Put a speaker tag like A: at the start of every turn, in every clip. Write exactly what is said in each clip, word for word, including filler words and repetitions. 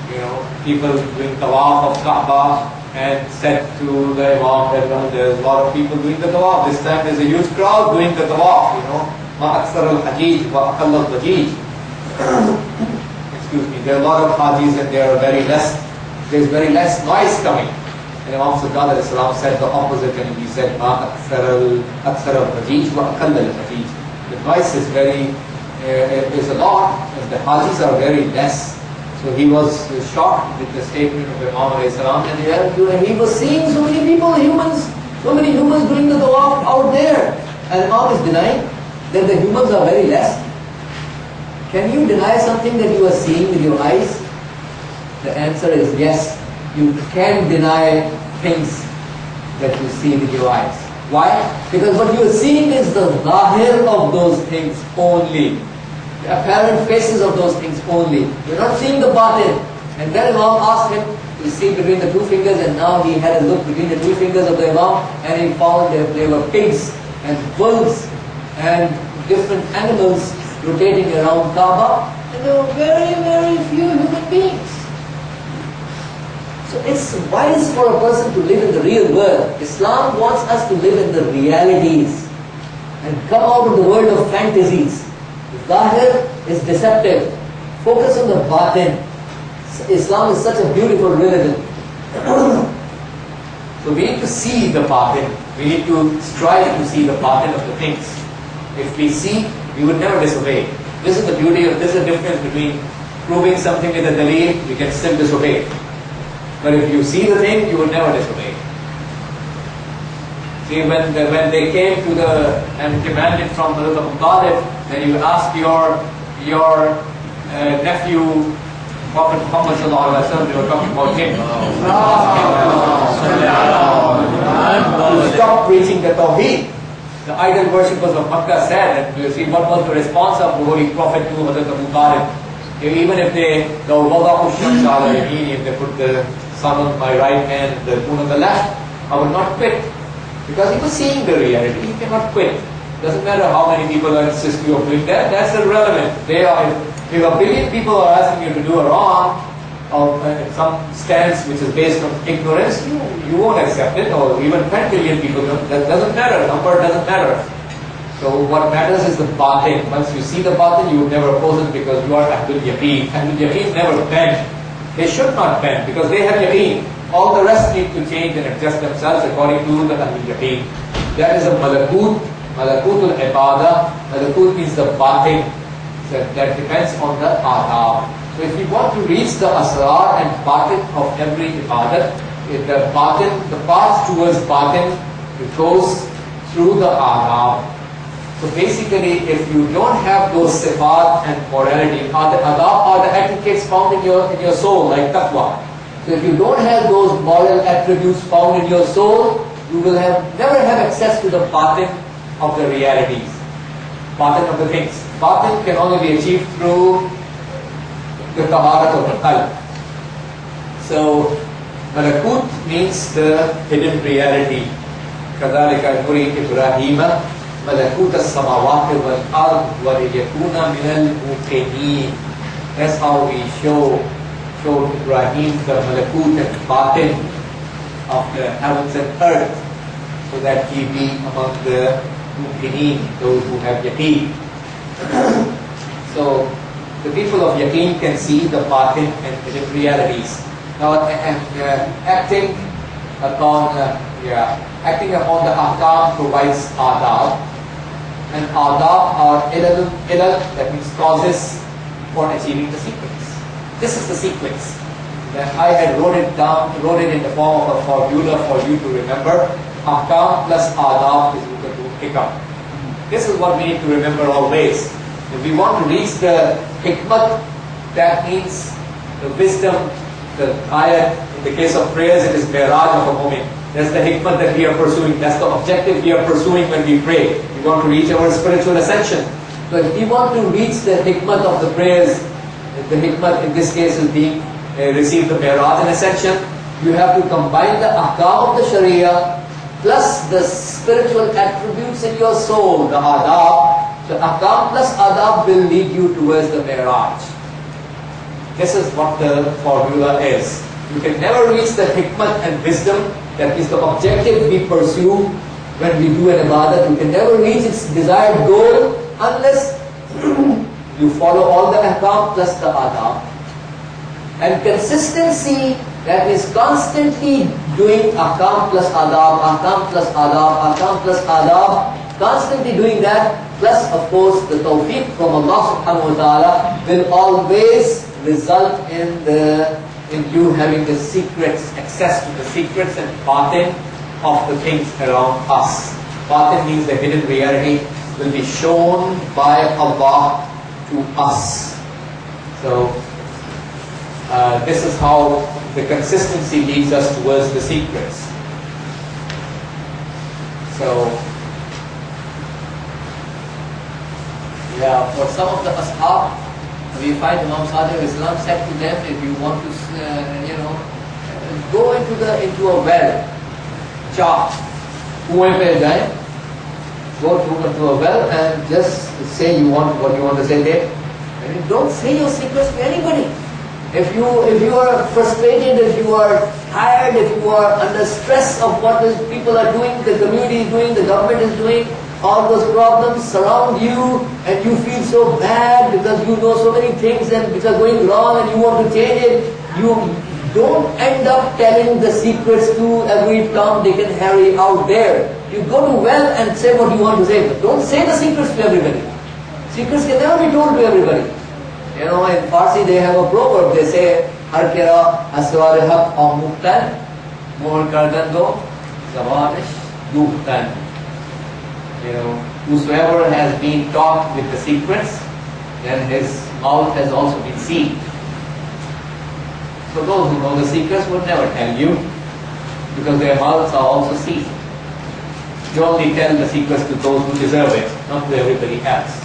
A: you know, people doing tawaf of Kaaba and said to the Imam that, you know, there's a lot of people doing the tawaf. This time there's a huge crowd doing the tawaf, you know. Ma aksar al-hajij wa aqall al-hajij. Excuse me, there are a lot of hajis and there are very less, there's very less noise coming. And Imam Sajjad al-Islam said the opposite, and he said, Ma aksar al-hajij wa aqall al-hajij. The noise is very, uh, is a lot, and the hajis are very less. So he was shocked with the statement of Imam alayhi salam, and he was seeing so many people, humans, so many humans doing the tawaf out there. And Imam is denying that the humans are very less. Can you deny something that you are seeing with your eyes? The answer is yes. You can deny things that you see with your eyes. Why? Because what you are seeing is the zahir of those things only. The apparent faces of those things only. You're not seeing the batin. And then Imam asked him to see between the two fingers, and now he had a look between the two fingers of the Imam, and he found that there were pigs and wolves and different animals rotating around Kaaba, and there were very, very few human beings. So it's wise for a person to live in the real world. Islam wants us to live in the realities and come out of the world of fantasies. Zahir is deceptive. Focus on the batin. Islam is such a beautiful religion. So we need to see the batin. We need to strive to see the batin of the things. If we see, we would never disobey. This is the beauty of, this is the difference between proving something with a daleel, we can still disobey. But if you see the thing, you would never disobey. See, when, the, when they came to the, and demanded from Hazrat Abu Talib, then you ask your, your uh, nephew, Prophet Muhammad sallallahu alaihi wasallam, they were talking about him. To stop preaching the Tawheed. The idol worshippers of Makkah said, and you see what was the response of the Holy Prophet to Hazrat Abu Talib. Even if they, the Wada'u Shams ala Yamini, if they put the sun on my right hand, the moon on the left, I will not quit. Because he was seeing the reality, he cannot quit. Doesn't matter how many people are insisting you of doing that, that's irrelevant. They are, if a billion people are asking you to do a wrong, or uh, some stance which is based on ignorance, you, you won't accept it, or even ten billion people, that doesn't matter, number doesn't matter. So what matters is the batin. Once you see the batin, you would never oppose it because you are Ahlul Yaqeen. Ahlul Yaqeen never bend. They should not bend because they have Yaqeen. All the rest need to change and adjust themselves according to the Ahlul Yaqeen. That is a malakut, malakutul ibadah. Malakut means the batin. So that depends on the adab. So if you want to reach the asrar and batin of every ibadah, the batin, the path towards batin, it goes through the adab. So basically, if you don't have those sifat and morality, are the adab are the etiquettes found in your in your soul, like taqwa. So if you don't have those moral attributes found in your soul, you will have never have access to the batin of the realities, batin of the things. Batin can only be achieved through the taharat of the qalb. So malakut means the hidden reality. كذلك نري إبراهيم ملكوت السماوات والأرض وليكون من الموقنين. That's how we show show Ibrahim the malakut and batin of the heavens and earth, so that he be among the muqineen, those who have yaqeen. So the people of yaqeen can see the batin and hidden realities. Now, and uh, acting upon uh, yeah, acting upon the ahkam provides adab, and adab are ilal, ilal, that means causes for achieving the sequence. This is the sequence. Then I had wrote it down, wrote it in the form of a formula for you to remember. Ahkam plus adab is equal to hikam. This is what we need to remember always. If we want to reach the hikmat, that means the wisdom, the ayat. In the case of prayers, it is miraj of a moment. That's the hikmat that we are pursuing. That's the objective we are pursuing when we pray. We want to reach our spiritual ascension. So if we want to reach the hikmat of the prayers, the hikmat in this case is being uh, receive the miraj and ascension, you have to combine the ahkam of the sharia plus the spiritual attributes in your soul, the adab. So ahkam plus adab will lead you towards the miraj. This is what the formula is. You can never reach the hikmat and wisdom, that is the objective we pursue when we do an ibadat. You can never reach its desired goal unless you follow all the ahkam plus the adab. And consistency, that is constantly doing ahkam plus adab, ahkam plus adab, ahkam plus adab, constantly doing that, plus of course the tawfiq from Allah subhanahu wa ta'ala will always result in the in you having the secrets, access to the secrets and batin of the things around us. Batin means the hidden reality will be shown by Allah to us. So uh, this is how the consistency leads us towards the secrets. So yeah, for some of the ashab, we find Imam Sadiq Islam said to them, if you want to, uh, you know, go into the into a well, cha, kuएं पे जाए, go to, into a well and just say you want what you want to say there. And don't say your secrets to anybody. If you if you are frustrated, if you are tired, if you are under stress of what the people are doing, the community is doing, the government is doing, all those problems surround you and you feel so bad because you know so many things and which are going wrong and you want to change it, you don't end up telling the secrets to every Tom, Dick and Harry out there. You go to well and say what you want to say, but don't say the secrets to everybody. Secrets can never be told to everybody. You know, in Farsi they have a proverb, they say, Har kira aswar haq aw muqtan, more kardan do, zawanish duqtan. You know, whosoever has been taught with the secrets, then his mouth has also been sealed. So those who know the secrets would never tell you, because their mouths are also sealed. You only tell the secrets to those who deserve it, not to everybody else.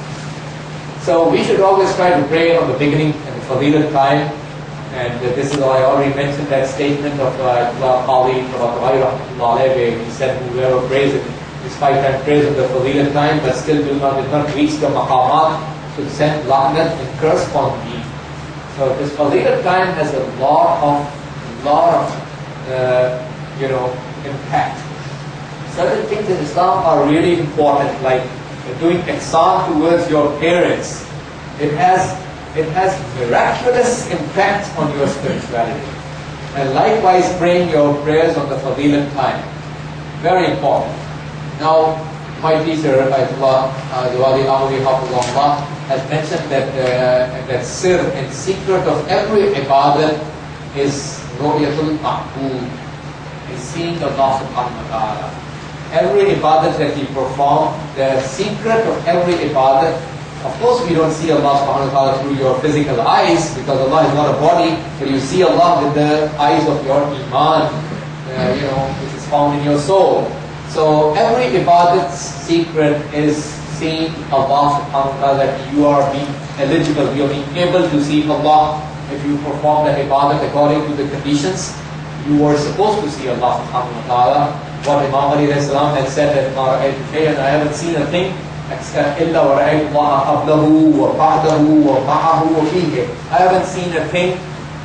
A: So we should always try to pray on the beginning and the fadilat time, and uh, this is why I already mentioned that statement of Ayatollah Qadi Rahmatullah, where he said, whoever prays it, is five times praise of the fadilat time, but still will not, did not reach the maqamat, should send la'nat and curse on me. So this fadilat time has a lot of, lot of, uh, you know, impact. Certain things in Islam are really important, like doing ihsan towards your parents. It has, it has miraculous impact on your spirituality. And likewise praying your prayers on the fadilat time. Very important. Now, my teacher, Ayatollah Diwali Ahmadi Hafizahullah, has mentioned that uh, that sir and secret of every ibadat is ru'yatul ma'bud, is seeing Allah subhanahu wa ta'ala. Every ibadat that we perform, the secret of every ibadat, of course we don't see Allah subhanahu wa ta'ala through your physical eyes, because Allah is not a body, but you see Allah with the eyes of your iman, uh, you know, which is found in your soul. So every ibadat's secret is seeing Allah subhanahu wa ta'ala, that you are being eligible, you are being able to see Allah. If you perform the ibadat according to the conditions, you are supposed to see Allah subhanahu wa ta'ala. What Imam Ali salam had said that I haven't seen a thing except illa wa ra'aytu Allah qablahu wa ba'dahu wa ma'ahu wa fihi. I haven't seen a thing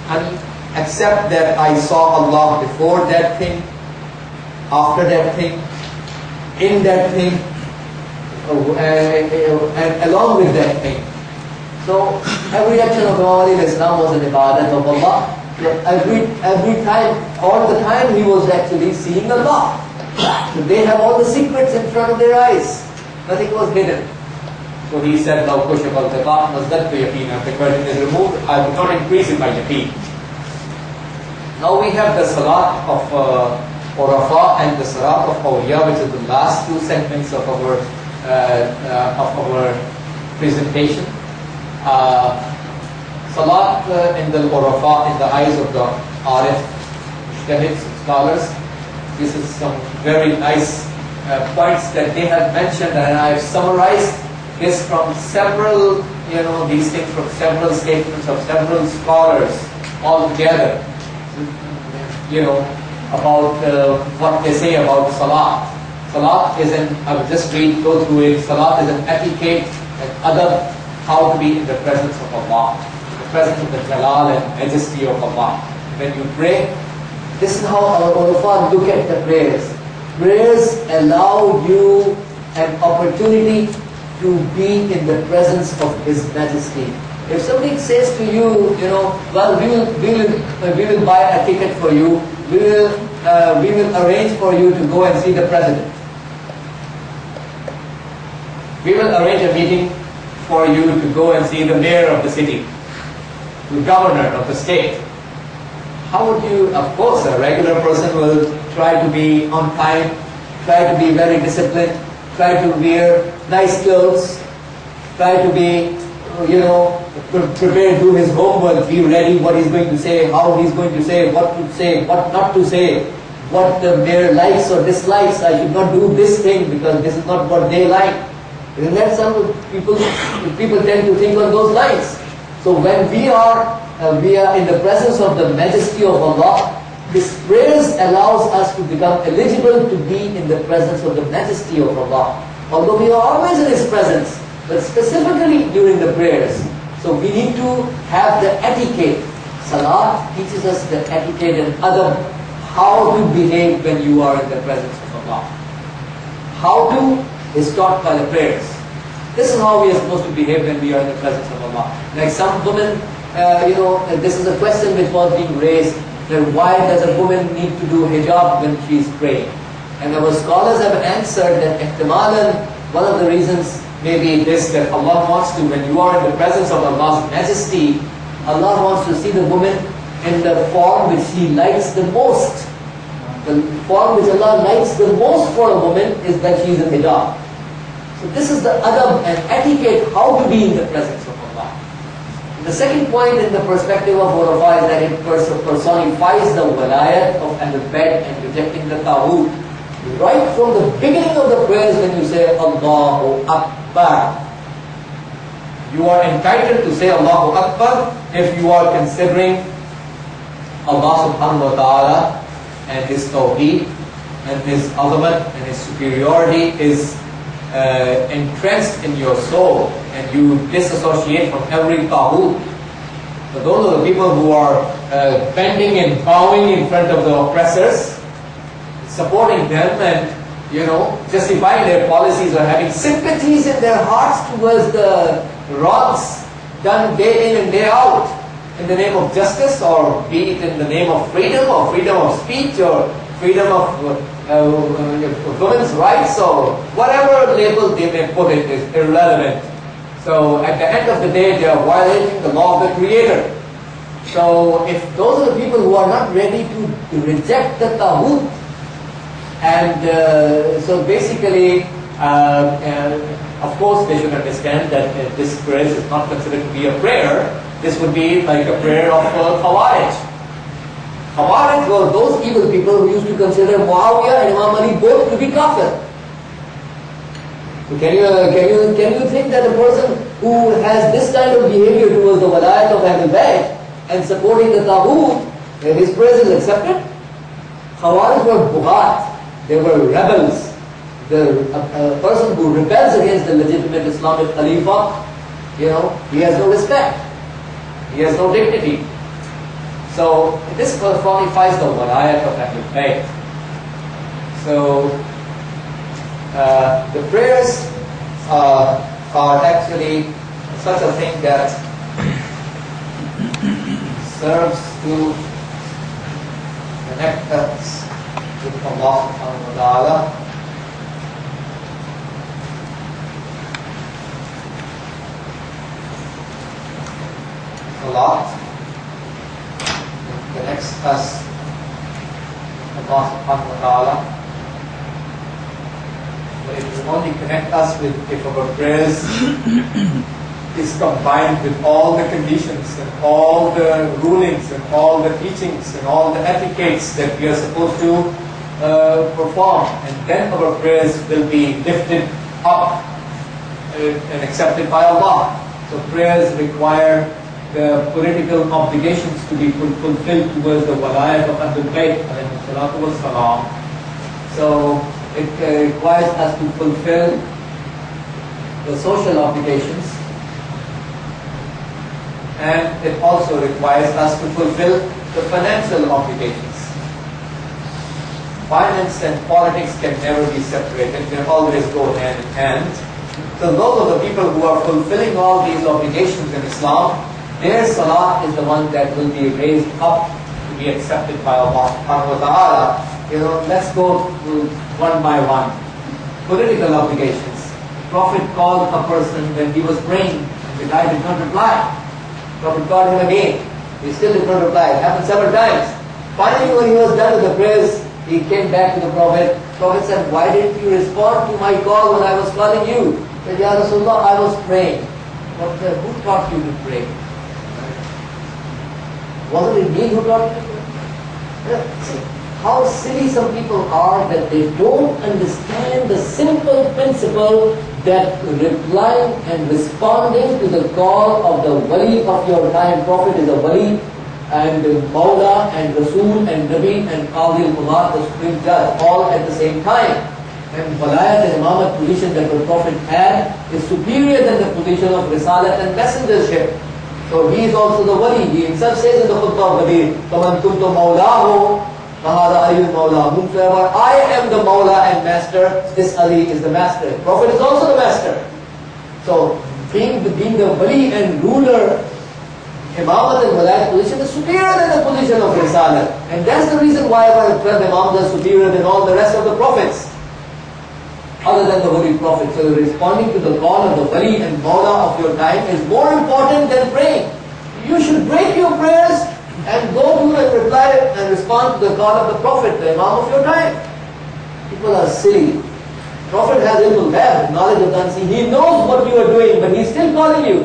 A: except that I saw Allah before that thing, after that thing, in that thing, uh, uh, and along with that thing. So every action of Imam Ali was an ibadat of Allah. Every, every time, all the time he was actually seeing Allah. So they have all the secrets in front of their eyes. Nothing was hidden. So he said, "Law kushab al-taqat mazdadtu yaqeen." If the curtain is removed, I will not increase in my yaqeen. Now we have the salat of uh, Urafa and the salat of Awliya, which is the last two segments of our uh, uh, of our presentation. Uh, salat uh, in the Urafa, in the eyes of the Arif, Mujtahid scholars. This is some very nice uh, points that they have mentioned, and I have summarized this from several, you know, these things from several statements of several scholars all together. You know, about uh, what they say about Salat. Salat is an, I will just read, go through it. Salat is an etiquette and adab, how to be in the presence of Allah. presence of the Jalal and majesty of Allah. When you pray, this is how our ulama look at the prayers. Prayers allow you an opportunity to be in the presence of His Majesty. If somebody says to you, you know, well, we will, we will, uh, we will buy a ticket for you, we will, uh, we will arrange for you to go and see the President. We will arrange a meeting for you to go and see the mayor of the city, the governor of the state. How would you, of course, a regular person will try to be on time, try to be very disciplined, try to wear nice clothes, try to be, you know, prepare, do his homework, be ready what he's going to say, how he's going to say, what to say, what not to say, what the mayor likes or dislikes. I should not do this thing because this is not what they like. Isn't that some people, people tend to think on those lines. So when we are, uh, we are in the presence of the majesty of Allah, this prayers allows us to become eligible to be in the presence of the majesty of Allah. Although we are always in His presence, but specifically during the prayers. So we need to have the etiquette. Salat teaches us the etiquette and adab, how to behave when you are in the presence of Allah. How to is taught by the prayers. This is how we are supposed to behave when we are in the presence of Allah. Like some women, uh, you know, this is a question which was being raised, that why does a woman need to do hijab when she is praying? And our scholars have answered that ihtimalan, one of the reasons may be this, that Allah wants to, when you are in the presence of Allah's majesty, Allah wants to see the woman in the form which He likes the most. The form which Allah likes the most for a woman is that she is in hijab. So this is the adab and etiquette, how to be in the presence of Allah. The second point in the perspective of Ghurafa is that it personifies the walayat of Ahlul Bayt and rejecting the Taghut. Right from the beginning of the prayers when you say Allahu Akbar, you are entitled to say Allahu Akbar if you are considering Allah subhanahu wa ta'ala and His tawheed and His azamat and His superiority is uh, entrenched in your soul and you disassociate from every taghut. So those are the people who are uh, bending and bowing in front of the oppressors, supporting them and, you know, justifying their policies or having sympathies in their hearts towards the wrongs done day in and day out in the name of justice, or be it in the name of freedom or freedom of speech or freedom of uh, uh, women's rights or whatever label they may put it is irrelevant. So at the end of the day they are violating the law of the Creator. So if those are the people who are not ready to reject the taghut, and uh, so basically, uh, uh, of course they should understand that uh, this prayer is not considered to be a prayer. This would be like a prayer of uh, Khawarij. Khawarij were those evil people who used to consider Muawiyah and Imam Ali both to be kafir. So can you, uh, can you, can you think that a person who has this kind of behavior towards the walayat of Ahlul Bayt and supporting the taghut, his prayer is accepted? Khawarij were bughat. They were rebels. The a, a person who rebels against the legitimate Islamic Khalifa, you know, he has no respect. He has no dignity. So this personifies the walayat of Ahlul Bayt. So uh, the prayers uh, are actually such a thing that serves to connect us with Allah subhanahu wa ta'ala. Salat connects us with Allah subhanahu wa ta'ala. But it will only connect us with if our prayers is combined with all the conditions and all the rulings and all the teachings and all the etiquettes that we are supposed to Uh, perform, and then our prayers will be lifted up uh, and accepted by Allah. So prayers require the political obligations to be fulfilled towards the walayat of Ahlul Bayt alayhi salatu wa salam. So it uh, requires us to fulfill the social obligations and it also requires us to fulfill the financial obligations. Finance and politics can never be separated, they always go hand in hand. So those are the people who are fulfilling all these obligations in Islam, their salah is the one that will be raised up to be accepted by Allah subhanahu wa ta'ala. You know, let's go one by one. Political obligations. The Prophet called a person when he was praying, the guy did not reply. The Prophet called him again, he still did not reply. It happened several times. Finally, when he was done with the prayers, he came back to the Prophet. The Prophet said, why didn't you respond to my call when I was calling you? He said, Ya Rasulullah, I was praying. But uh, who taught you to pray? Wasn't it me who taught you to pray? See, how silly some people are that they don't understand the simple principle that replying and responding to the call of the wali of your time. Prophet is a wali, and Mawla and Rasul and Nabi and Qadi al-Qudar, the Supreme Judge, all at the same time. And Walayat and Imamat position that the Prophet had is superior than the position of Risalat and Messengership. So he is also the wali. He himself says in the Khutbah of Nabi, فَمَنْ كُنْتُ مَوْلَاهُ فَهَذَا أَيُّ الْمَوْلَى. Whomsoever I am the Mawla and Master, this Ali is the Master. The Prophet is also the Master. So being the, being the wali and ruler, Imamat and Walayat position is superior than the position of Risalah. And that's the reason why our twelve Imams are superior than all the rest of the Prophets, other than the Holy Prophet. So responding to the call of the Wali and Mawla of your time is more important than praying. You should break your prayers and go to and reply and respond to the call of the Prophet, the Imam of your time. People are silly. Prophet has ilmul ghaib, knowledge of the unseen. He knows what you are doing, but he's still calling you.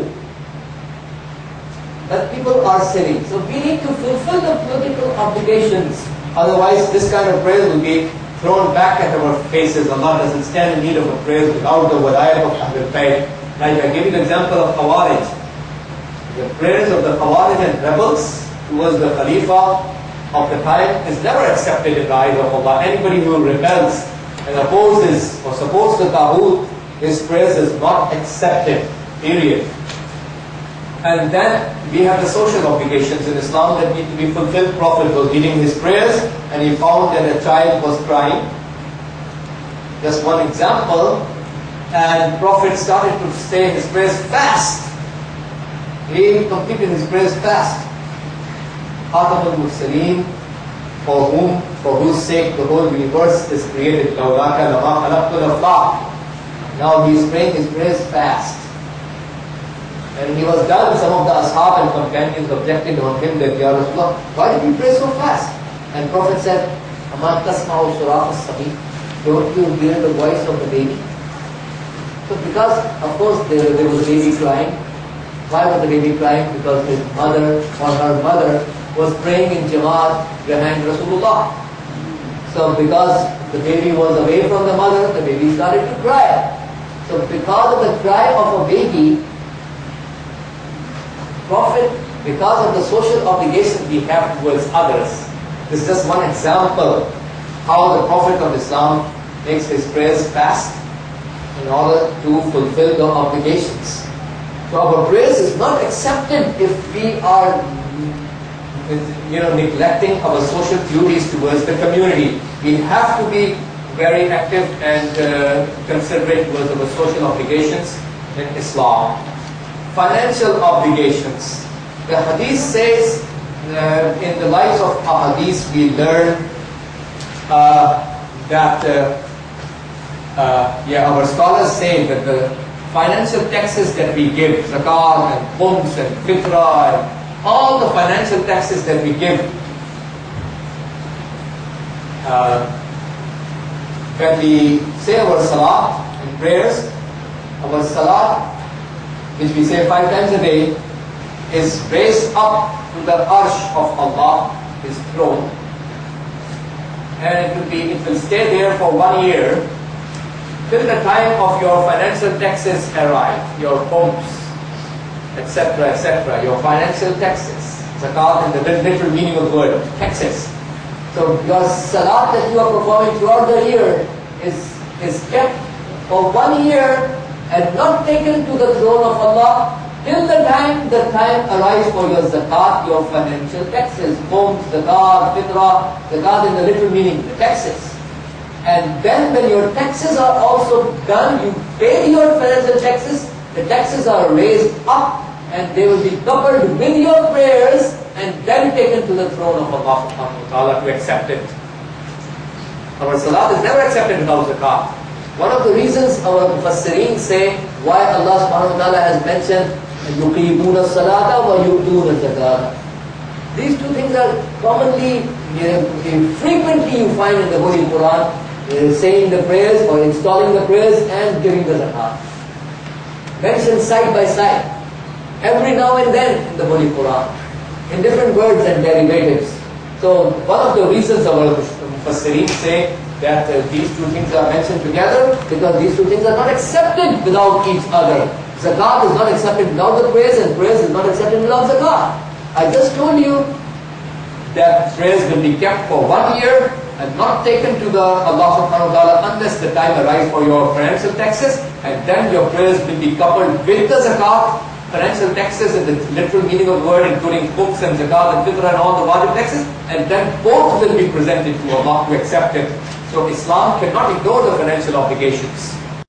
A: But people are silly. So we need to fulfill the political obligations. Otherwise, this kind of prayer will be thrown back at our faces. Allah doesn't stand in need of a prayer without the walayat of Ahlul Bayt. Like I give you the example of Khawarij. The prayers of the Khawarij and rebels towards the Khalifa of the time is never accepted in the eyes of Allah. Anybody who rebels and opposes or supports the Taghut, his prayers is not accepted. Period. And then we have the social obligations in Islam that need to be fulfilled. Prophet was reading his prayers and he found that a child was crying. Just one example. And Prophet started to say his prayers fast. He completed his prayers fast. Khatam al-Mursaleen, for whom, for whose sake the whole universe is created. Lawlaka lama khalaqtul aflaq. Now he is praying his prayers fast. And he was done, some of the ashab and companions objected on him that, Ya Rasulullah, why did you pray so fast? And Prophet said, Aman tasma'u surah as-sabi. Don't you hear the voice of the baby? So because, of course, there, there was a baby crying. Why was the baby crying? Because his mother or her mother was praying in Jamaat behind Rasulullah. So because the baby was away from the mother, the baby started to cry. So because of the cry of a baby, Prophet, because of the social obligation we have towards others, this is just one example how the Prophet of Islam makes his prayers fast in order to fulfill the obligations. So our prayers is not accepted if we are, you know, neglecting our social duties towards the community. We have to be very active and uh, considerate towards our social obligations in Islam. Financial obligations. The hadith says, uh, in the lives of ahadith we learn uh, that, uh, uh, yeah, our scholars say that the financial taxes that we give, zakat and khums and fitra and all the financial taxes that we give, uh, when we say our salah and prayers, our salah, which we say five times a day, is raised up to the arsh of Allah, His throne, and it will be, it will stay there for one year till the time of your financial taxes arrive, your homes, et cetera, et cetera, your financial taxes, zakat and the literal meaning of the word, taxes. So your salat that you are performing throughout the year is is kept for one year and not taken to the throne of Allah till the time the time arrives for your zakat, your financial taxes, homes, zakat, fitrah, zakat in the literal meaning, the taxes. And then when your taxes are also done, you pay your financial taxes, the taxes are raised up and they will be coupled with your prayers and then taken to the throne of Allah subhanahu wa ta'ala to accept it. Our salat is never accepted without zakat. One of the reasons our mufassirin say why Allah subhanahu wa ta'ala has mentioned يُقِيمُونَ الصَّلَاةَ وَيُؤْتُونَ الزَّكَاةَ. These two things are commonly, you know, frequently you find in the Holy Quran, uh, saying the prayers or installing the prayers and giving the zakat. Mentioned side by side, every now and then in the Holy Quran, in different words and derivatives. So one of the reasons our mufassirin say that uh, these two things are mentioned together because these two things are not accepted without each other. Zakat is not accepted without the prayers and prayers is not accepted without zakat. I just told you that prayers will be kept for one year and not taken to the Allah subhanahu wa ta'ala unless the time arrives for your financial taxes, and then your prayers will be coupled with the zakat, financial taxes in the literal meaning of the word, including books and zakat and fitrah and all the wajib taxes, and then both will be presented to Allah to accept it. So Islam cannot ignore the financial obligations.